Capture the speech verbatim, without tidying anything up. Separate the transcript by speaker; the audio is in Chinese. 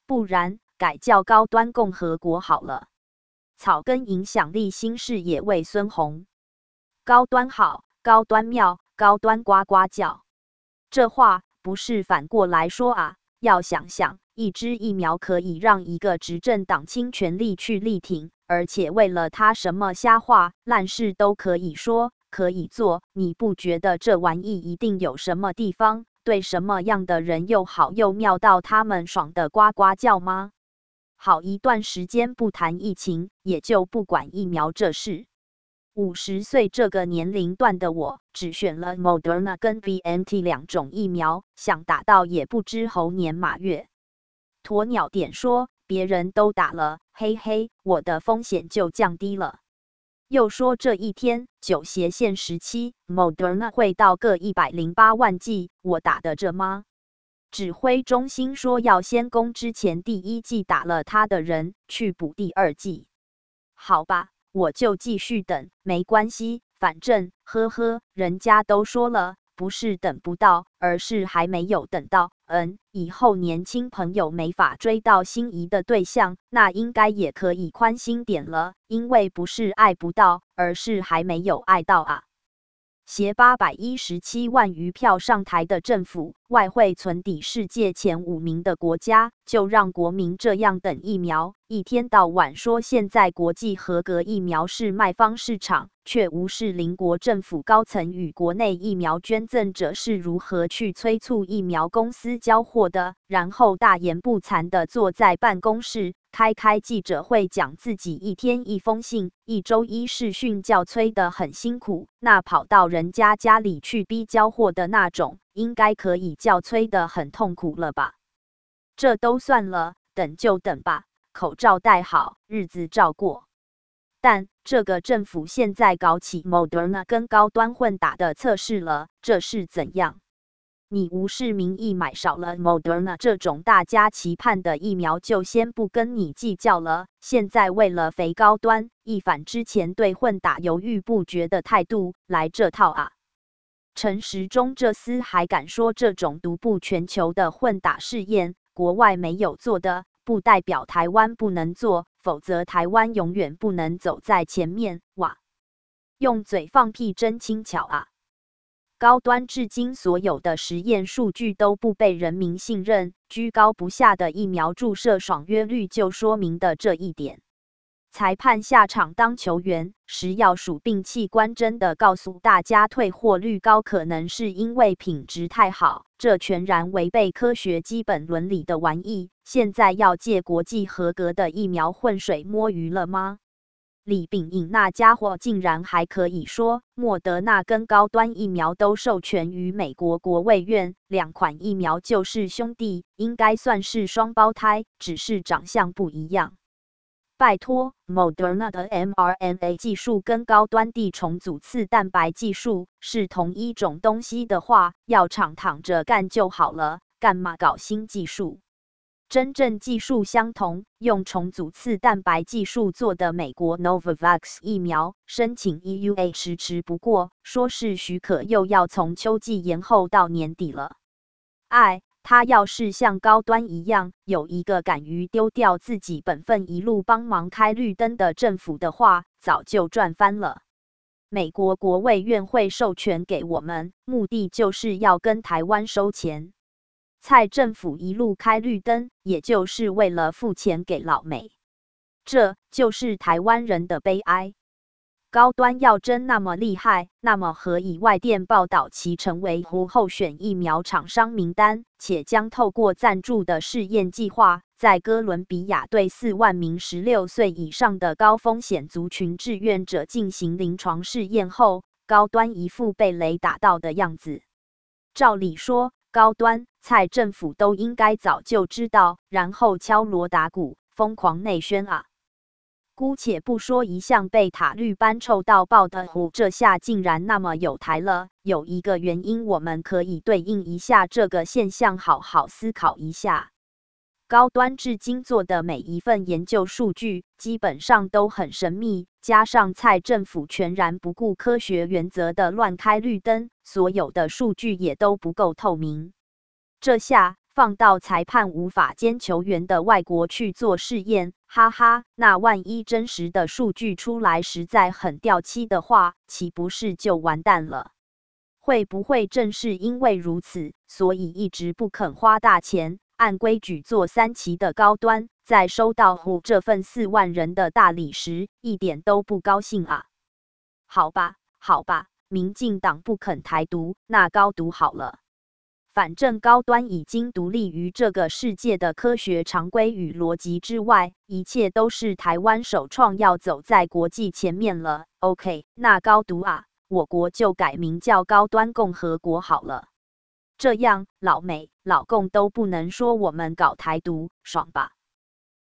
Speaker 1: 不然改叫高端共和国好了。草根影响力新视野为孙红，高端好，高端妙，高端呱呱叫。这话不是反过来说啊，要想想，一支疫苗可以让一个执政党倾全力去力挺，而且为了他什么瞎话烂事都可以说，可以做，你不觉得这玩意一定有什么地方对什么样的人又好又妙到他们爽的呱呱叫吗？好一段时间不谈疫情，也就不管疫苗这事。五十岁这个年龄段的我，只选了 Moderna 跟 B N T 两种疫苗，想打到也不知猴年马月。鸵鸟点说，别人都打了，嘿嘿，我的风险就降低了。又说这一天九斜线时期 Moderna 会到个一百零八万剂，我打得着吗？指挥中心说要先供之前第一剂打了他的人去补第二剂。好吧，我就继续等，没关系，反正呵呵，人家都说了，不是等不到，而是还没有等到。嗯，以后年轻朋友没法追到心仪的对象，那应该也可以宽心点了，因为不是爱不到，而是还没有爱到啊。携八百一十七万余票上台的政府，外汇存底世界前五名的国家，就让国民这样等疫苗，一天到晚说现在国际合格疫苗是卖方市场，却无视邻国政府高层与国内疫苗捐赠者是如何去催促疫苗公司交货的，然后大言不惭地坐在办公室开开记者会讲自己一天一封信，一周一视讯叫催得很辛苦，那跑到人家家里去逼交货的那种，应该可以叫催得很痛苦了吧？这都算了，等就等吧，口罩戴好，日子照过。但这个政府现在搞起 Moderna 跟高端混打的测试了，这是怎样？你无视民意买少了 Moderna 这种大家期盼的疫苗，就先不跟你计较了。现在为了肥高端，一反之前对混打犹豫不决的态度，来这套啊！陈时中这厮还敢说这种独步全球的混打试验，国外没有做的，不代表台湾不能做，否则台湾永远不能走在前面。哇，用嘴放屁真轻巧啊！高端至今所有的实验数据都不被人民信任，居高不下的疫苗注射爽约率就说明的这一点。裁判下场当球员，食药署病器官真的告诉大家退货率高，可能是因为品质太好，这全然违背科学基本伦理的玩意。现在要借国际合格的疫苗浑水摸鱼了吗？李秉颖那家伙竟然还可以说，莫德纳跟高端疫苗都授权于美国国卫院，两款疫苗就是兄弟，应该算是双胞胎，只是长相不一样。拜托 ，Moderna 的 mRNA 技术跟高端地重组次蛋白技术是同一种东西的话，药厂躺着干就好了，干嘛搞新技术？真正技术相同，用重组次蛋白技术做的美国 Novavax 疫苗申请 E U A 迟迟不过，说是许可又要从秋季延后到年底了。哎，他要是像高端一样有一个敢于丢掉自己本分一路帮忙开绿灯的政府的话，早就赚翻了。美国国卫院会授权给我们，目的就是要跟台湾收钱。蔡政府一路开绿灯，也就是为了付钱给老美，这就是台湾人的悲哀。高端要真那么厉害，那么何以外电报道其成为胡候选疫苗厂商名单，且将透过赞助的试验计划，在哥伦比亚对四万名十六岁以上的高风险族群志愿者进行临床试验后，高端一副被雷打到的样子。照理说，高端、蔡政府都应该早就知道，然后敲锣打鼓，疯狂内宣啊！姑且不说一向被塔绿班臭到爆的虎，这下竟然那么有台了。有一个原因，我们可以对应一下这个现象，好好思考一下。高端至今做的每一份研究数据，基本上都很神秘，加上蔡政府全然不顾科学原则的乱开绿灯，所有的数据也都不够透明。这下放到裁判无法兼球员的外国去做试验，哈哈，那万一真实的数据出来实在很掉漆的话，岂不是就完蛋了？会不会正是因为如此，所以一直不肯花大钱，按规矩做三期的高端，在收到虎这份四万人的大礼时，一点都不高兴啊？好吧，好吧，民进党不肯台独，那高独好了。反正高端已经独立于这个世界的科学常规与逻辑之外，一切都是台湾首创，要走在国际前面了。OK， 那高独啊，我国就改名叫高端共和国好了。这样老美、老共都不能说我们搞台独，爽吧？